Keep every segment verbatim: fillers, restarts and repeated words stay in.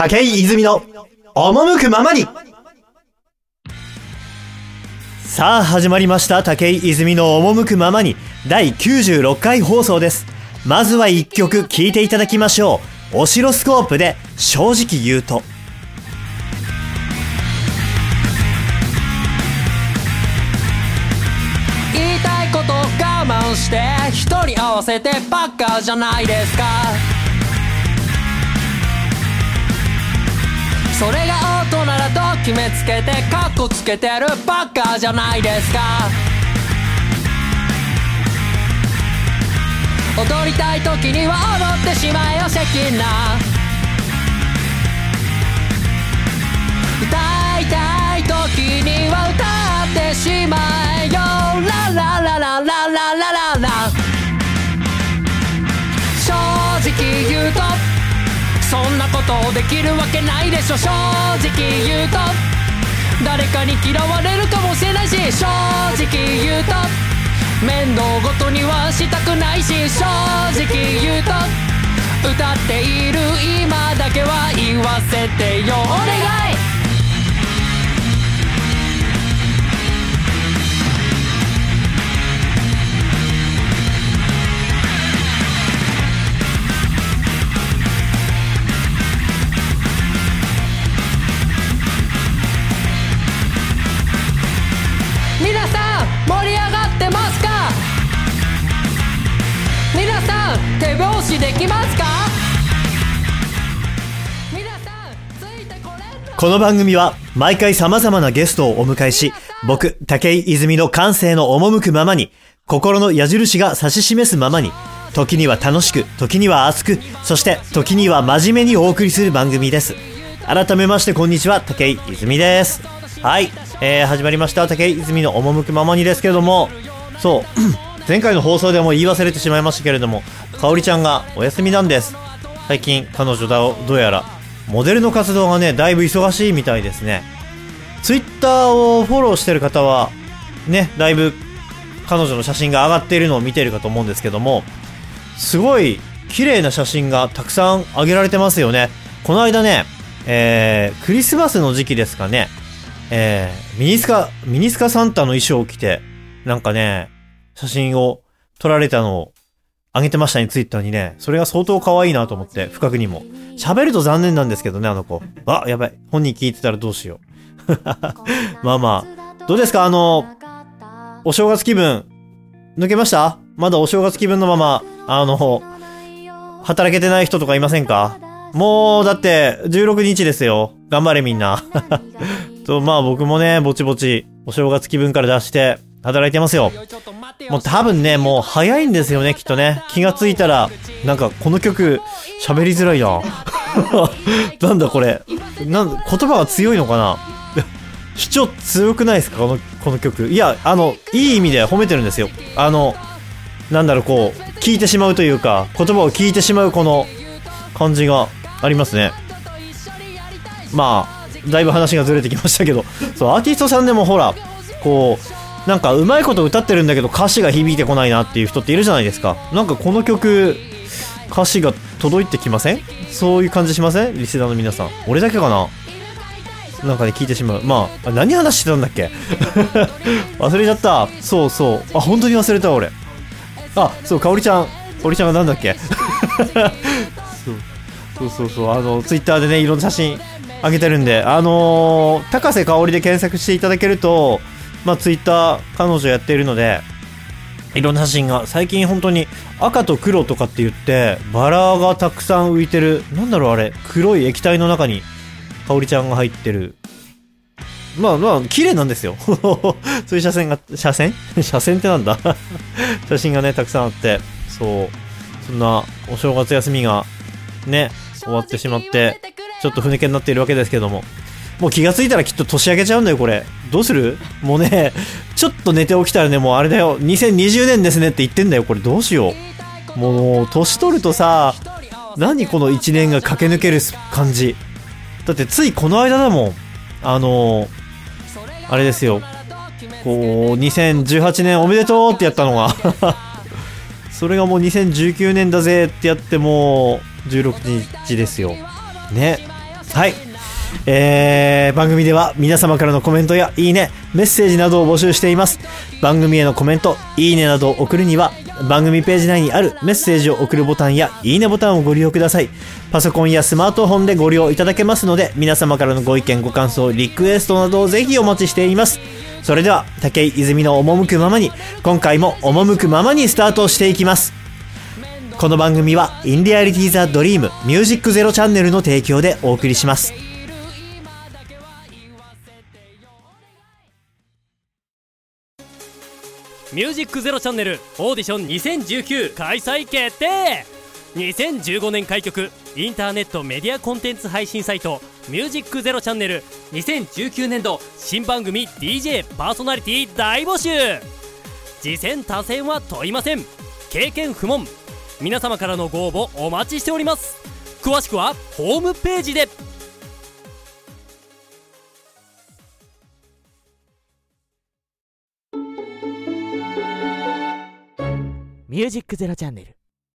武井泉の赴くままに。さあ始まりました、武井泉の赴くままにだいきゅうじゅうろっかい放送です。まずはいっきょく聴いていただきましょう。オシロスコープで正直言うと。 言いたいこと我慢して人に合わせてばっかじゃないですか。それが大人だと決めつけてカッコつけてるばっかじゃないですか。踊りたい時には踊ってしまえよシェキナ。歌いたい時には歌ってしまえよラララララララララ。正直言うとそんなことできるわけないでしょ。正直言うと誰かに嫌われるかもしれないし、正直言うと面倒ごとにはしたくないし、正直言うと歌っている今だけは言わせてよお願い。皆さん盛り上がってますか？皆さん手拍子できますか？皆さんついてこれんの？ この番組は毎回様々なゲストをお迎えし、僕武井泉の感性の赴くままに、心の矢印が指し示すままに、時には楽しく、時には熱く、そして時には真面目にお送りする番組です。改めましてこんにちは、武井泉です。はい、えー、始まりました武井泉の赴くままにですけれども、そう前回の放送でも言い忘れてしまいましたけれども、かおりちゃんがお休みなんです。最近彼女だどうやらモデルの活動がねだいぶ忙しいみたいですね。ツイッターをフォローしてる方はねだいぶ彼女の写真が上がっているのを見ているかと思うんですけども、すごい綺麗な写真がたくさん上げられてますよね。この間ね、えー、クリスマスの時期ですかね、えー、ミニスカミニスカサンタの衣装を着てなんかね写真を撮られたのを上げてましたね、ツイッターにね。それが相当可愛いなと思って、不覚にも喋ると残念なんですけどね、あの子。あ、やばい、本人聞いてたらどうしようまあまあどうですか、あのお正月気分抜けました？まだお正月気分のままあの働けてない人とかいませんか？もうだってじゅうろくにちですよ。頑張れみんなと、まあ僕もねぼちぼちお正月気分から出して働いてますよ。もう多分ねもう早いんですよね、きっとね。気がついたらなんかこの曲喋りづらいななんだこれ、なん言葉が強いのかな主張強くないですか、このこの曲。いや、あのいい意味で褒めてるんですよ。あのなんだろう、こう聞いてしまうというか、言葉を聞いてしまうこの感じがありますね。まあだいぶ話がずれてきましたけど、そうアーティストさんでもほらこうなんかうまいこと歌ってるんだけど歌詞が響いてこないなっていう人っているじゃないですか。なんかこの曲歌詞が届いてきません？そういう感じしません？リスナーの皆さん。俺だけかな？なんかね聞いてしまう。まあ何話してたんだっけ忘れちゃった。そうそう、あ本当に忘れた俺。あそう、かおりちゃんかおりちゃんがなんだっけそうそうそうそう、あのツイッターでねいろんな写真上げてるんで、あのー、高瀬かおりで検索していただけると、まあツイッター彼女やってるのでいろんな写真が、最近本当に赤と黒とかって言ってバラがたくさん浮いてる、なんだろうあれ、黒い液体の中にかおりちゃんが入ってる、まあまあ綺麗なんですよそういう写真が写真写真ってなんだ写真がねたくさんあって、そうそんなお正月休みがね終わってしまってちょっとふぬけになっているわけですけども、もう気がついたらきっと年明けちゃうんだよこれ。どうする？もうねちょっと寝て起きたらねもうあれだよ、にせんにじゅうねんですねって言ってんだよこれ。どうしよう、もう年取るとさ、何このいちねんが駆け抜ける感じ。だってついこの間だもん、あのー、あれですよ、こうにせんじゅうはちねんおめでとうってやったのがそれがもうにせんじゅうきゅうねんだぜってやってもうじゅうろくにちですよね。 はい、えー、番組では皆様からのコメントやいいね、メッセージなどを募集しています。番組へのコメント、いいねなどを送るには番組ページ内にあるメッセージを送るボタンやいいねボタンをご利用ください。パソコンやスマートフォンでご利用いただけますので、皆様からのご意見ご感想リクエストなどをぜひお待ちしています。それでは武井泉の赴くままに、今回も赴くままにスタートしていきます。この番組はインリアリティザドリームミュージックゼロチャンネルの提供でお送りします。 ミュージックゼロチャンネルオーディションにせんじゅうきゅう開催決定。にせんじゅうごねん開局インターネットメディアコンテンツ配信サイトミュージックゼロチャンネルにせんじゅうきゅうねんど新番組 ディージェー パーソナリティ大募集。次戦他戦は問いません。経験不問。皆様からのご応募お待ちしております。詳しくはホームページで。 ミュージックゼロチャンネル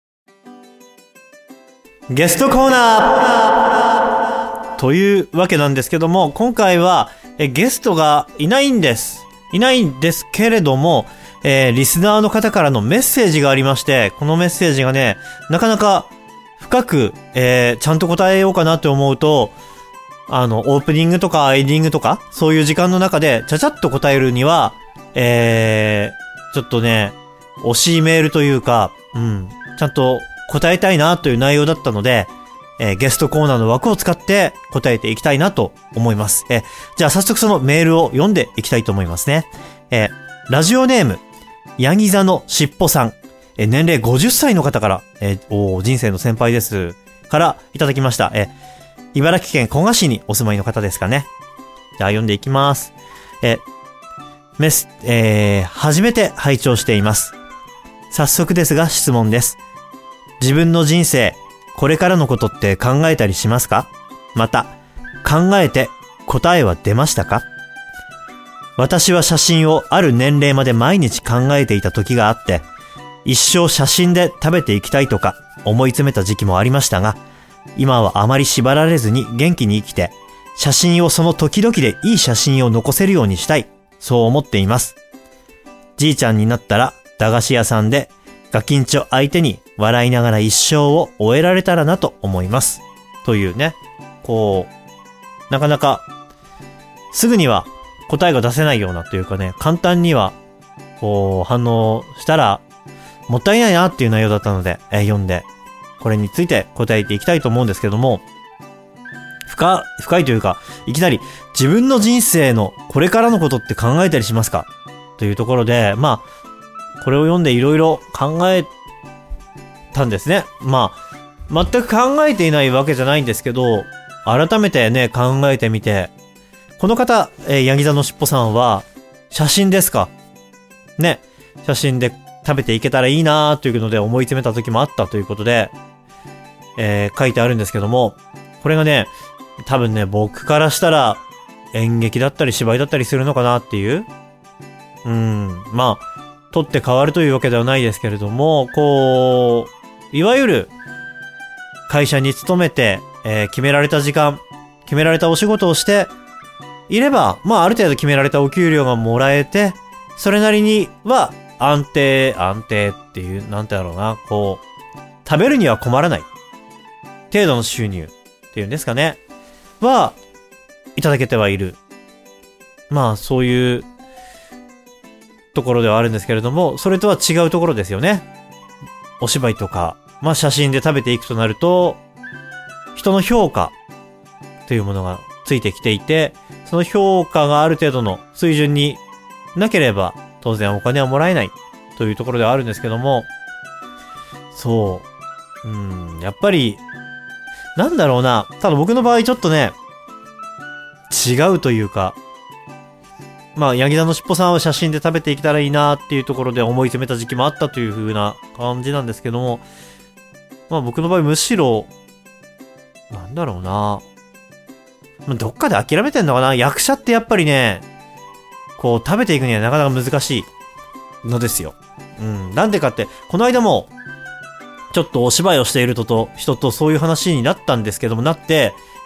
ゲストコーナーというわけなんですけども、今回はえゲストがいないんですいないんですけれども、えー、リスナーの方からのメッセージがありまして、このメッセージがね、なかなか深く、えー、ちゃんと答えようかなって思うと、あのオープニングとかエンディングとかそういう時間の中でちゃちゃっと答えるには、えー、ちょっとね惜しいメールというか、うん、ちゃんと答えたいなという内容だったので、えー、ゲストコーナーの枠を使って答えていきたいなと思います。えー、じゃあ早速そのメールを読んでいきたいと思いますね。えー、ラジオネーム、ヤギ座のしっぽさん、えー、年齢ごじゅっさいの方から、えー、お人生の先輩です、からいただきました。えー、茨城県古河市にお住まいの方ですかね。じゃあ読んでいきます。えー、メス、えー、初めて拝聴しています。早速ですが質問です。自分の人生、これからのことって考えたりしますか？また、考えて答えは出ましたか？私は写真をある年齢まで毎日考えていた時があって、一生写真で食べていきたいとか思い詰めた時期もありましたが、今はあまり縛られずに元気に生きて、写真をその時々でいい写真を残せるようにしたい、そう思っています。じいちゃんになったら、駄菓子屋さんでガキンチョ相手に笑いながら一生を終えられたらなと思います。というね、こう、なかなかすぐには答えが出せないようなというかね、簡単にはこう反応したらもったいないなっていう内容だったので、えー、読んでこれについて答えていきたいと思うんですけども、深、深いというか、いきなり自分の人生のこれからのことって考えたりしますかというところで、まあこれを読んでいろいろ考えたんですね。まあ、全く考えていないわけじゃないんですけど、改めてね、考えてみて、この方、えー、ヤギ座のしっぽさんは、写真ですかね、写真で食べていけたらいいなーというので思い詰めた時もあったということで、えー、書いてあるんですけども、これがね、多分ね、僕からしたら演劇だったり芝居だったりするのかなっていう、うん、まあ、取って変わるというわけではないですけれども、こう、いわゆる会社に勤めて、えー、決められた時間、決められたお仕事をしていれば、まあある程度決められたお給料がもらえて、それなりには安定、安定っていう、なんてだろうな、こう、食べるには困らない程度の収入っていうんですかね、は、いただけてはいる。まあそういうところではあるんですけれども、それとは違うところですよね。お芝居とか、まあ写真で食べていくとなると、人の評価というものがついてきていて、その評価がある程度の水準になければ当然お金はもらえないというところではあるんですけども、そう、うん、やっぱりなんだろうな、ただ僕の場合ちょっとね違うというか、まあヤギ座のしっぽさんは写真で食べていけたらいいなっていうところで思い詰めた時期もあったという風な感じなんですけども、まあ僕の場合むしろなんだろうな、どっかで諦めてんのかな。役者ってやっぱりね、こう食べていくにはなかなか難しいのですよ。うん、なんでかって、この間もちょっとお芝居をしている人と人とそういう話になったんですけども、なって、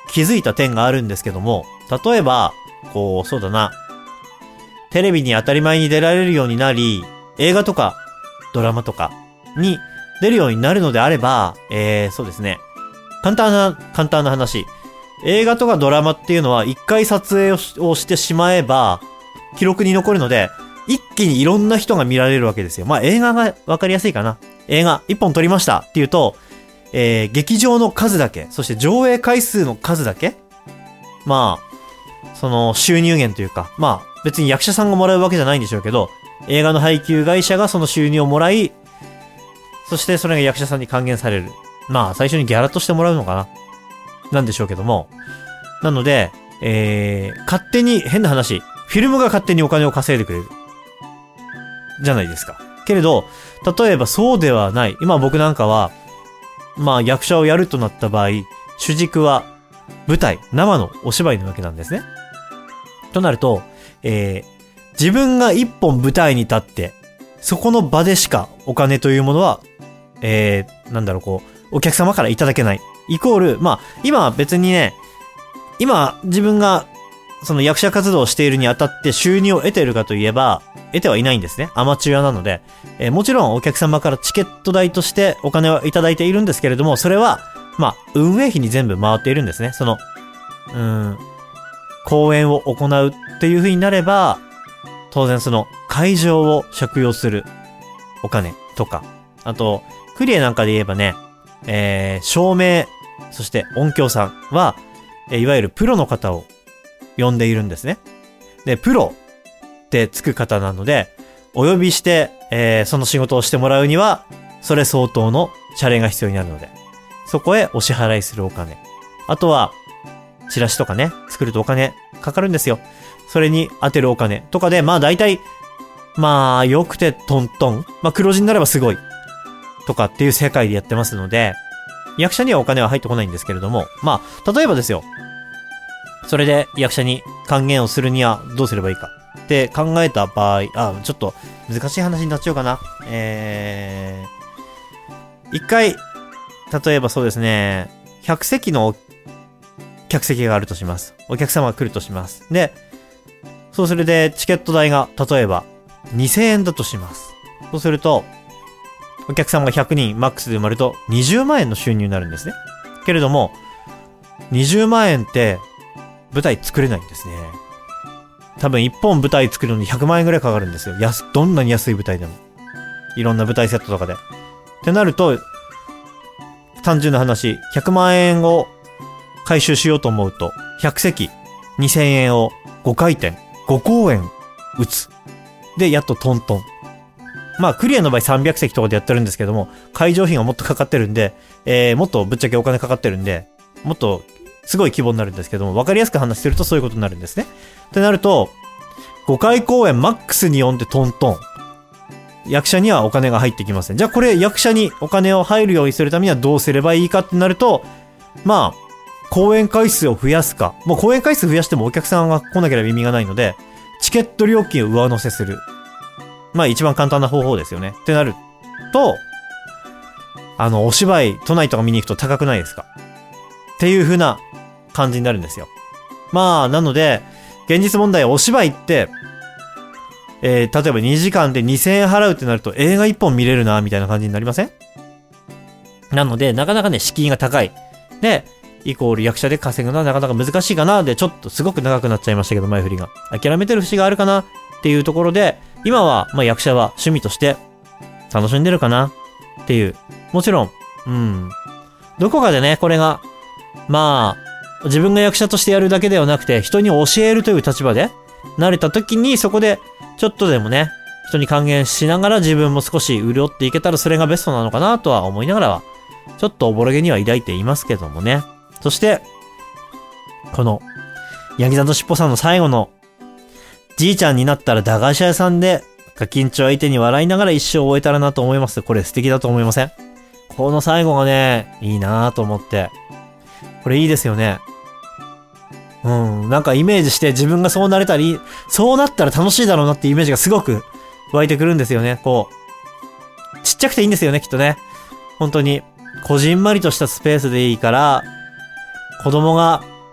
気づいた点があるんですけども、例えば、こう、そうだな、テレビに当たり前に出られるようになり、映画とかドラマとかに出るようになるのであれば、えー、そうですね。簡単な、簡単な話。映画とかドラマっていうのは一回撮影を し, をしてしまえば、記録に残るので、一気にいろんな人が見られるわけですよ。まあ映画がわかりやすいかな。映画一本撮りましたっていうと、えー、劇場の数だけ、そして上映回数の数だけ、まあ、その収入源というか、まあ別に役者さんがもらうわけじゃないんでしょうけど、映画の配給会社がその収入をもらい、そしてそれが役者さんに還元される。まあ最初にギャラとしてもらうのかななんでしょうけども。なので、えー、勝手に、変な話、フィルムが勝手にお金を稼いでくれる。じゃないですか。けれど、例えばそうではない。今僕なんかは、まあ役者をやるとなった場合、主軸は舞台、生のお芝居なわけなんですね。となると、えー、自分が一本舞台に立って、そこの場でしかお金というものは、えー、なんだろう、こう、お客様からいただけない。イコール、まあ、今は別にね、今自分がその役者活動をしているにあたって収入を得ているかといえば、得てはいないんですね。アマチュアなので。えー、もちろんお客様からチケット代としてお金はいただいているんですけれども、それは、まあ、運営費に全部回っているんですね。その、うーん、公演を行うっていう風になれば、当然その会場を借用するお金とか、あと、クリエなんかで言えばね、えー、照明、そして音響さんは、えー、いわゆるプロの方を呼んでいるんですね。で、プロってつく方なので、お呼びして、えー、その仕事をしてもらうには、それ相当の謝礼が必要になるので、そこへお支払いするお金。あとは、チラシとかね、作るとお金かかるんですよ。それに当てるお金とかで、まあ大体、まあ、よくてトントン。まあ黒字になればすごい。とかっていう世界でやってますので、役者にはお金は入ってこないんですけれども、まあ、例えばですよ。それで役者に還元をするにはどうすればいいかって考えた場合、あ、ちょっと難しい話になっちゃうかな。えー、一回、例えばそうですね、ひゃく席の客席があるとします。お客様が来るとします。で、そうするでチケット代が例えばにせんえんだとします。そうすると、お客様がひゃくにんマックスで埋まるとにじゅうまんえんの収入になるんですね。けれども、にじゅうまんえんって舞台作れないんですね。多分いっぽん舞台作るのにひゃくまんえんぐらいかかるんですよ。安、どんなに安い舞台でも。いろんな舞台セットとかで。ってなると、単純な話、ひゃくまんえんを回収しようと思うと、ひゃく席、にせんえんをごかいてん、ごこうえん打つ。で、やっとトントン。まあ、クリアの場合さんびゃく席とかでやってるんですけども、会場費がもっとかかってるんで、えー、もっとぶっちゃけお金かかってるんで、もっとすごい規模になるんですけども、わかりやすく話するとそういうことになるんですね。ってなると、ごかい公演マックスに呼んでトントン。役者にはお金が入ってきません。じゃあこれ役者にお金を入るようにするためにはどうすればいいかってなると、まあ、公演回数を増やすか。もう公演回数増やしてもお客さんが来なければ意味がないので、チケット料金を上乗せする。まあ一番簡単な方法ですよね。ってなると、あの、お芝居、都内とか見に行くと高くないですかっていう風な感じになるんですよ。まあ、なので、現実問題お芝居って、えー、例えばにじかんでにせんえん払うってなると映画いっぽん見れるな、みたいな感じになりません？なので、なかなかね、敷居が高い。で、イコール役者で稼ぐのはなかなか難しいかな。で、ちょっとすごく長くなっちゃいましたけど、前振りが。諦めてる節があるかなっていうところで、今は、まあ役者は趣味として楽しんでるかなっていう。もちろん、うん。どこかでね、これが、まあ、自分が役者としてやるだけではなくて、人に教えるという立場で、慣れた時にそこで、ちょっとでもね、人に還元しながら自分も少し潤っていけたらそれがベストなのかなとは思いながらは、ちょっとおぼろげには抱いていますけどもね。そして、この、ヤギ座としっぽさんの最後の、じいちゃんになったら駄菓子屋さんで、ガキンチョ相手に笑いながら一生終えたらなと思います。これ素敵だと思いません？この最後がね、いいなぁと思って。これいいですよね。うん、なんかイメージして自分がそうなれたり、そうなったら楽しいだろうなっていうイメージがすごく湧いてくるんですよね。こう、ちっちゃくていいんですよね、きっとね。本当に、こじんまりとしたスペースでいいから、子供が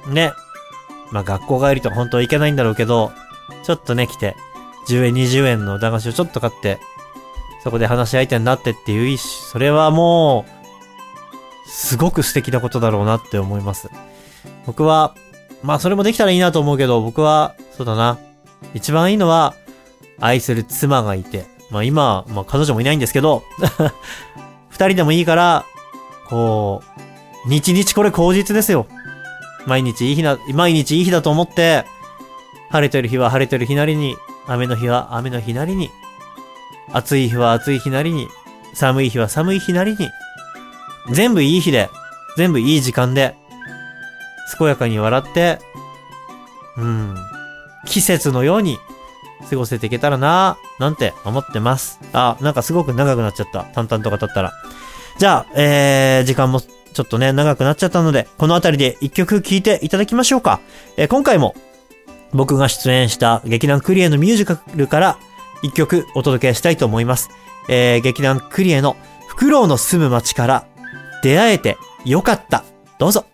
ね、まあ学校帰りとか本当はいけないんだろうけど、ちょっとね来て、じゅうえんにじゅうえんの駄菓子をちょっと買って、そこで話し相手になってっていう意思、それはもう、すごく素敵なことだろうなって思います。僕は、まあそれもできたらいいなと思うけど、僕は、そうだな。一番いいのは、愛する妻がいて、まあ今、まあ彼女もいないんですけど、二人でもいいから、こう、日々これ口実ですよ。毎日いい日な、毎日いい日だと思って、晴れてる日は晴れてる日なりに、雨の日は雨の日なりに、暑い日は暑い日なりに、寒い日は寒い日なりに、全部いい日で、全部いい時間で、健やかに笑って、うん、季節のように過ごせていけたらなぁ、なんて思ってます。あ、なんかすごく長くなっちゃった。淡々と語ったら。じゃあ、えー、時間もちょっとね、長くなっちゃったので、このあたりで一曲聴いていただきましょうか。えー、今回も、僕が出演した劇団クリエのミュージカルから一曲お届けしたいと思います。えー、劇団クリエのフクロウの住む街から出会えてよかった。どうぞ。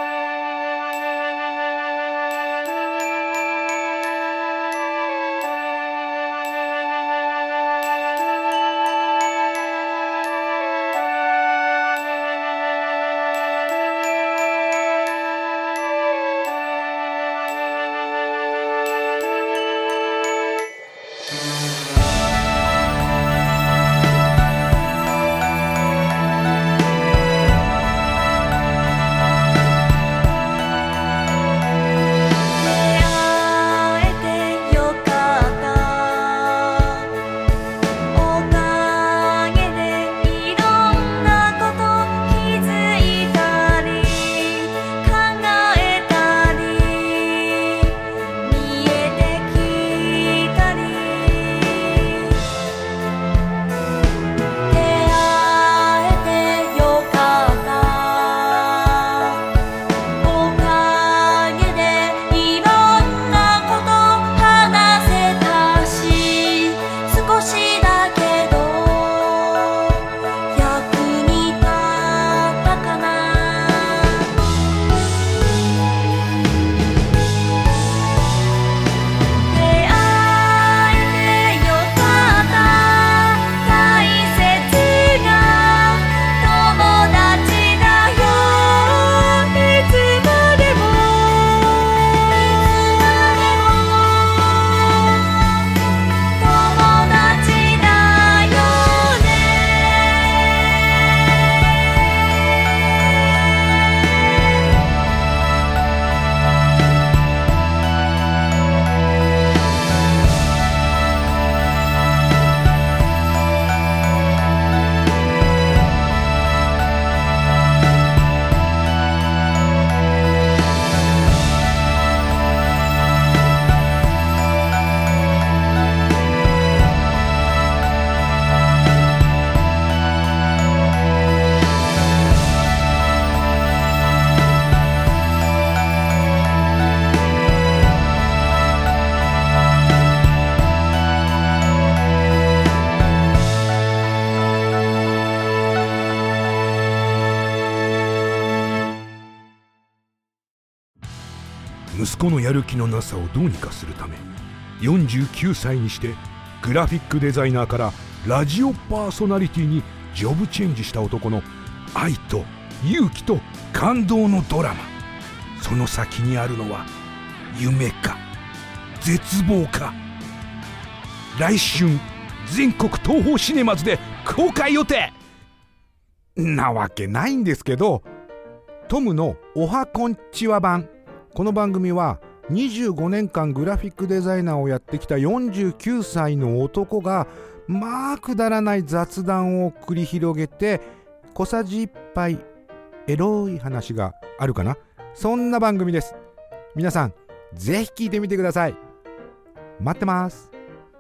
息子のやる気のなさをどうにかするためよんじゅうきゅうさいにしてグラフィックデザイナーからラジオパーソナリティにジョブチェンジした男の愛と勇気と感動のドラマ。その先にあるのは夢か絶望か。来春全国東宝シネマズで公開予定なわけないんですけど、トムのおはこんちは版。この番組はにじゅうごねんかんグラフィックデザイナーをやってきたよんじゅうきゅうさいの男がまあくだらない雑談を繰り広げて小さじいっぱいエロい話があるかな、そんな番組です。皆さんぜひ聞いてみてください。待ってます。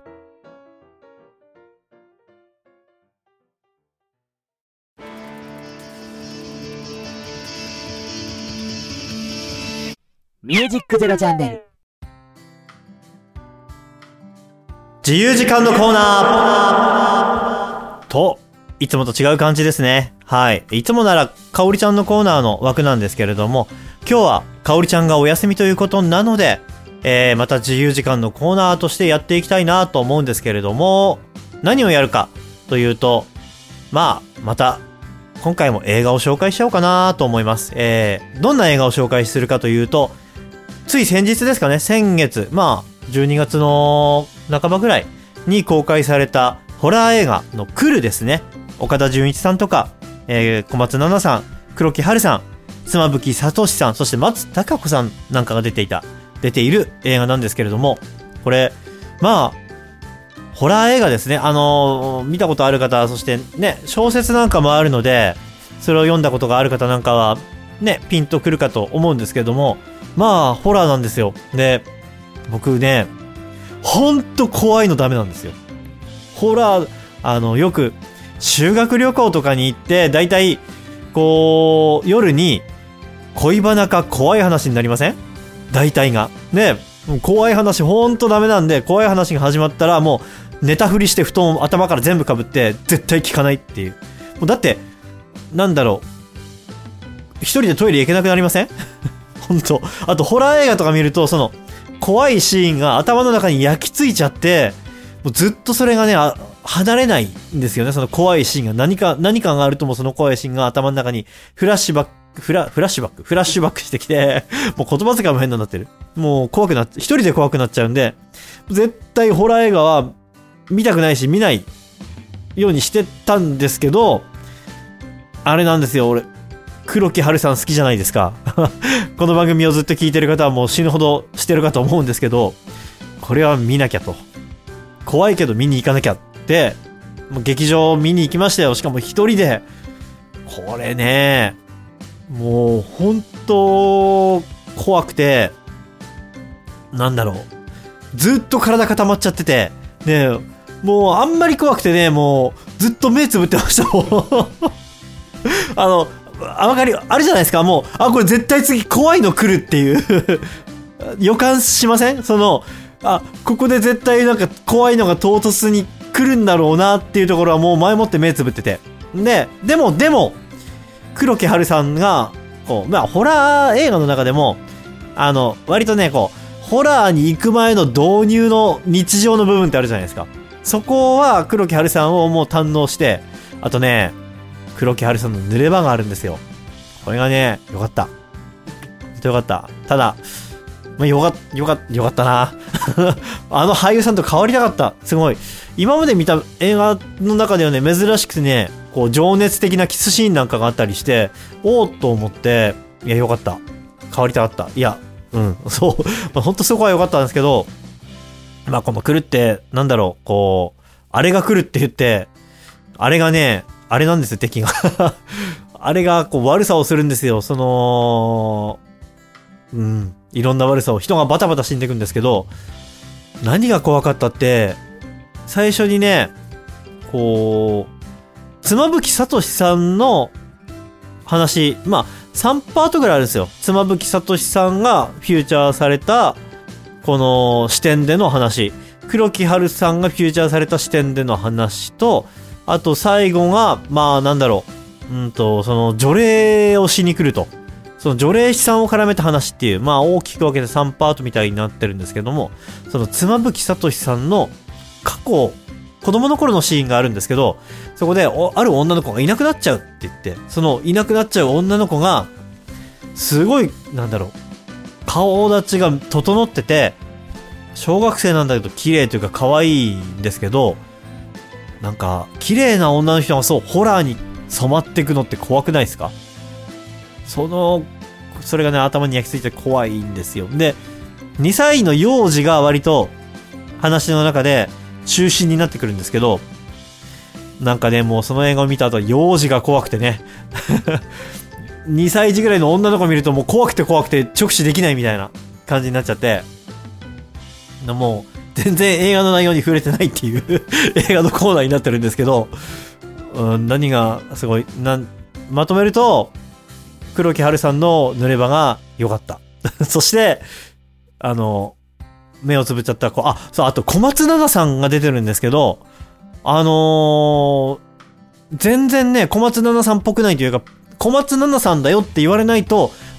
ミュージックゼロチャンネル自由時間のコーナーと、いつもと違う感じですね。はい。いつもならかおりちゃんのコーナーの枠なんですけれども、今日はかおりちゃんがお休みということなので、えー、また自由時間のコーナーとしてやっていきたいなと思うんですけれども、何をやるかというと、まあ、また、今回も映画を紹介しようかなと思います。えー、どんな映画を紹介するかというと、つい先日ですかね、先月、まあ、じゅうにがつの半ばぐらいに公開されたホラー映画の来るですね。岡田准一さんとか、えー、小松菜奈さん、黒木華さん、妻夫木聡さん、そして松たか子さんなんかが出ていた、出ている映画なんですけれども、これ、まあ、ホラー映画ですね。あのー、見たことある方、そしてね、小説なんかもあるので、それを読んだことがある方なんかは、ね、ピンとくるかと思うんですけれども、まあ、ホラーなんですよ。で、僕ね、ほんと怖いのダメなんですよ。ホラー、あの、よく、修学旅行とかに行って、だいたい、こう、夜に、恋バナか怖い話になりません？大体が。ね、怖い話ほんとダメなんで、怖い話が始まったらもう、寝たふりして布団を頭から全部被って、絶対聞かないっていう。もうだって、なんだろう。一人でトイレ行けなくなりません？ほんと。あと、ホラー映画とか見ると、その、怖いシーンが頭の中に焼き付いちゃって、もうずっとそれがね、あ離れないんですよね。その怖いシーンが何か、何かがあるともその怖いシーンが頭の中にフラッシュバック、フラ、フラッシュバック、フラッシュバックしてきて、もう言葉遣いも変になってる。もう怖くなっ、一人で怖くなっちゃうんで、絶対ホラー映画は見たくないし見ないようにしてたんですけど、あれなんですよ、俺。黒木華さん好きじゃないですか。この番組をずっと聞いてる方はもう死ぬほどしてるかと思うんですけど、これは見なきゃと。怖いけど見に行かなきゃって、もう劇場見に行きましたよ。しかも一人で。これね、もう本当怖くて、なんだろう。ずっと体固まっちゃってて、ね、もうあんまり怖くてね、もうずっと目つぶってましたもん。あの、あ、わかり、あれじゃないですか、もう、あ、これ絶対次怖いの来るっていう予感しません？その、あ、ここで絶対なんか怖いのが唐突に来るんだろうなっていうところはもう前もって目つぶってて。で、でも、でも、黒木華さんが、こう、まあ、ホラー映画の中でも、あの、割とね、こう、ホラーに行く前の導入の日常の部分ってあるじゃないですか。そこは黒木華さんをもう堪能して、あとね、黒木華さんの濡れ場があるんですよ。これがね、よかった。よかった。ただ、まあ、よか、よか、よかったな。あの俳優さんと変わりたかった。すごい。今まで見た映画の中ではね、珍しくてね、こう、情熱的なキスシーンなんかがあったりして、おーっと思って、いや、よかった。変わりたかった。いや、うん、そう。まあ、ほんとそこはよかったんですけど、まあ、この来るって、なんだろう、こう、あれが来るって言って、あれがね、あれなんですよ、敵が。あれが、こう、悪さをするんですよ。その、うん、いろんな悪さを、人がバタバタ死んでいくんですけど、何が怖かったって、最初にね、こう、妻夫木聡さんの話、まあ、さんパートぐらいあるんですよ。妻夫木聡さんがフューチャーされた、この視点での話。黒木華さんがフューチャーされた視点での話と、あと最後が、まあなんだろう、うんと、その除霊をしに来ると。その除霊師さんを絡めた話っていう、まあ大きく分けてさんパートみたいになってるんですけども、その妻夫木聡さんの過去、子供の頃のシーンがあるんですけど、そこでおある女の子がいなくなっちゃうって言って、そのいなくなっちゃう女の子が、すごい、なんだろう、顔立ちが整ってて、小学生なんだけど綺麗というか可愛いんですけど、なんか、綺麗な女の人がそう、ホラーに染まっていくのって怖くないですか？その、それがね、頭に焼き付いて怖いんですよ。で、にさいの幼児が割と、話の中で、中心になってくるんですけど、なんかね、もうその映画を見た後は幼児が怖くてね。にさい児ぐらいの女の子見るともう怖くて怖くて直視できないみたいな感じになっちゃって、もう、全然映画の内容に触れてないっていう映画のコーナーになってるんですけど、うん、何がすごいなんまとめると黒木華さんの濡れ場が良かったそしてあの目をつぶっちゃった子、あ、そう、あと小松菜奈さんが出てるんですけど、あのー、全然ね小松菜奈さんっぽくないというか、小松菜奈さんだよって言われないと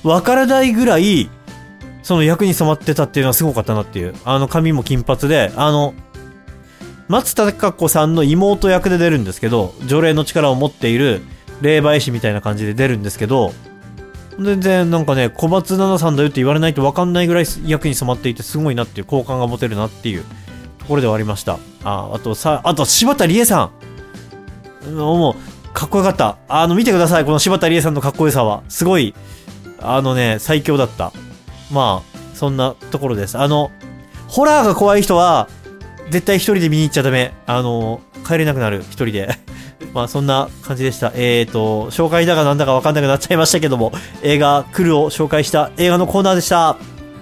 わからないぐらいその役に染まってたっていうのはすごかったなっていう。あの髪も金髪で、あの松たか子さんの妹役で出るんですけど、除霊の力を持っている霊媒師みたいな感じで出るんですけど、全然なんかね、小松菜奈さんだよって言われないと分かんないぐらい役に染まっていて、すごいなっていう、好感が持てるなっていうところではありました。ああとさ、あと柴田理恵さん、もうかっこよかった。あの見てください、この柴田理恵さんのかっこよさはすごい、あのね、最強だった。まあそんなところです。あのホラーが怖い人は絶対一人で見に行っちゃダメ。あの帰れなくなる、一人でまあそんな感じでした。えーと紹介だかなんだか分かんなくなっちゃいましたけども、映画クルを紹介した映画のコーナーでした。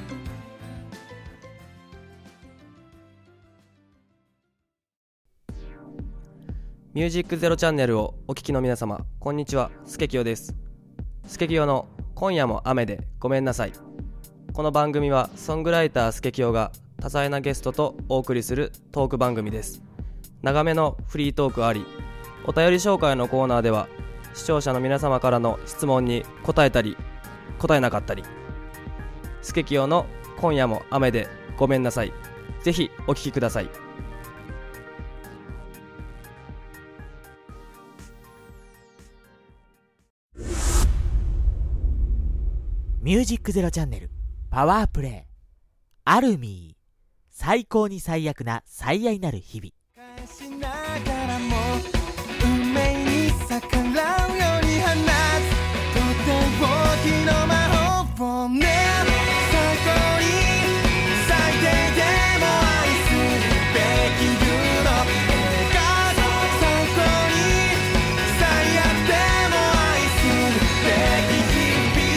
ミュージックゼロチャンネルをお聞きの皆様、こんにちは、スケキヨです。スケキヨの今夜も雨でごめんなさい。この番組はソングライタースケキヨが多彩なゲストとお送りするトーク番組です。長めのフリートークあり、お便り紹介のコーナーでは視聴者の皆様からの質問に答えたり答えなかったり、スケキヨの今夜も雨でごめんなさい、ぜひお聞きください。 ミュージックゼロチャンネルパワープレイアルミー、最高に最悪な最愛なる日々。 返しながらも運命に逆らうように放つとっておきの魔法をね、最高に最低でも愛すべきユの映画、最高に最悪でも愛すべき日々。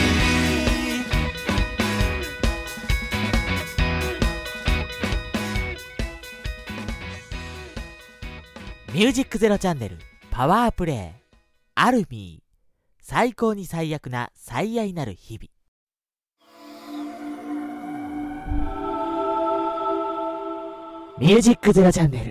ミュージックゼロチャンネルパワープレイアルミー、最高に最悪な最愛なる日々。ミュージックゼロチャンネル。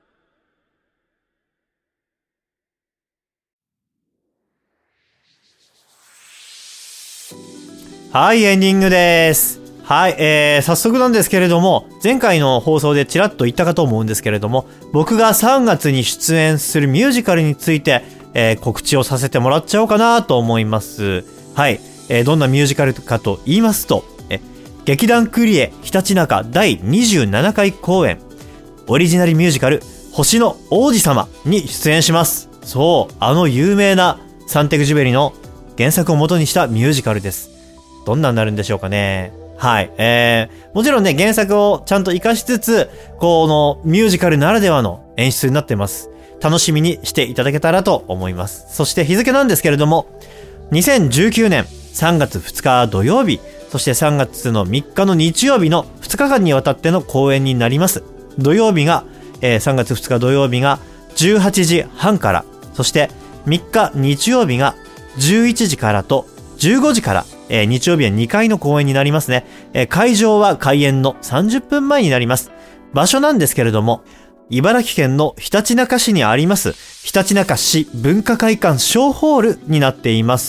はい、エンディングです。はい、えー、早速なんですけれども、前回の放送でちらっと言ったかと思うんですけれども、僕がさんがつに出演するミュージカルについて、えー、告知をさせてもらっちゃおうかなと思います。はい、えー、どんなミュージカルかと言いますと、え劇団クリエひたちなかだいにじゅうななかい公演、オリジナルミュージカル星の王子様に出演します。そう、あの有名なサンテグジュベリの原作を元にしたミュージカルです。どんなになるんでしょうかね。はい。えー、もちろんね、原作をちゃんと活かしつつ、このミュージカルならではの演出になってます。楽しみにしていただけたらと思います。そして日付なんですけれども、にせんじゅうきゅうねんさんがつふつか土曜日、そしてさんがつのみっかの日曜日のふつかかんにわたっての公演になります。土曜日が、えー、さんがつふつか土曜日がじゅうはちじはんから、そしてみっか日曜日がじゅういちじからとじゅうごじから、えー、日曜日はにかいの公演になりますね。えー、会場は開演のさんじゅっぷんまえになります。場所なんですけれども、茨城県のひたちなか市にありますひたちなか市文化会館小ホールになっています。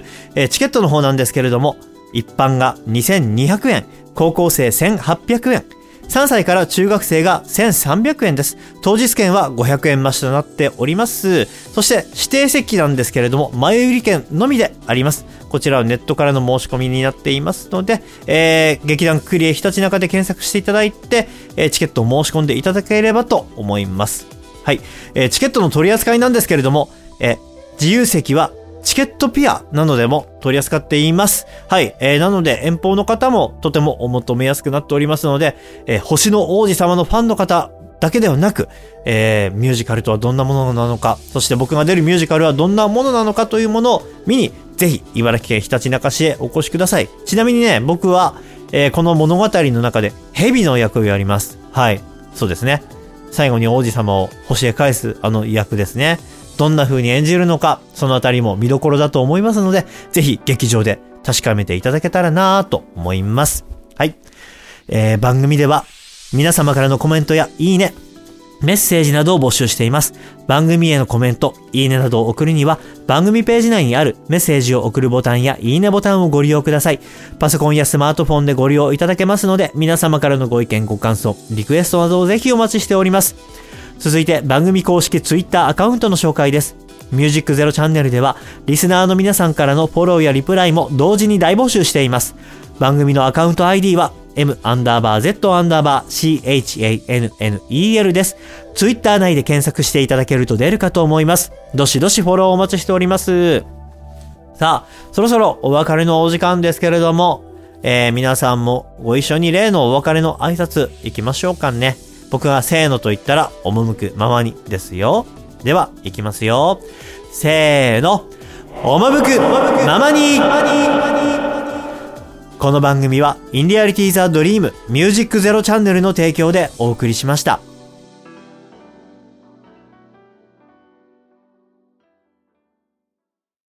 えー、チケットの方なんですけれども、一般がにせんにひゃくえん、高校生せんはっぴゃくえん、さんさいから中学生がせんさんびゃくえんです。当日券はごひゃくえん増しとなっております。そして指定席なんですけれども、前売り券のみであります。こちらはネットからの申し込みになっていますので、えー、劇団クリエひたちなかで検索していただいて、えー、チケットを申し込んでいただければと思います。はい、えー、チケットの取り扱いなんですけれども、えー、自由席はチケットピアなどでも取り扱っています。はい、えー、なので遠方の方もとてもお求めやすくなっておりますので、えー、星の王子様のファンの方だけではなく、えー、ミュージカルとはどんなものなのか、そして僕が出るミュージカルはどんなものなのかというものを見に、ぜひ茨城県ひたちなか市へお越しください。ちなみにね、僕は、えー、この物語の中で蛇の役をやります。はい、そうですね。最後に王子様を星へ返すあの役ですね。どんな風に演じるのか、そのあたりも見どころだと思いますので、ぜひ劇場で確かめていただけたらなぁと思います。はい、えー、番組では皆様からのコメントやいいね、 メッセージなどを募集しています。番組へのコメント、いいねなどを送るには、番組ページ内にあるメッセージを送るボタンやいいねボタンをご利用ください。パソコンやスマートフォンでご利用いただけますので、皆様からのご意見ご感想、リクエストなどをぜひお待ちしております。続いて番組公式ツイッターアカウントの紹介です。ミュージックゼロチャンネルではリスナーの皆さんからのフォローやリプライも同時に大募集しています。番組のアカウント アイディー は M アンダーバー Z アンダーバー シーエイチエーエヌエヌイーエル です。ツイッター内で検索していただけると出るかと思います。どしどしフォローお待ちしております。さあ、そろそろお別れのお時間ですけれども、えー、皆さんもご一緒に例のお別れの挨拶いきましょうかね。僕がせーのと言ったら赴くままにですよ。では、いきますよ。せーの。赴くままに。この番組は、インリアリティザドリームミュージックゼロチャンネルの提供でお送りしました。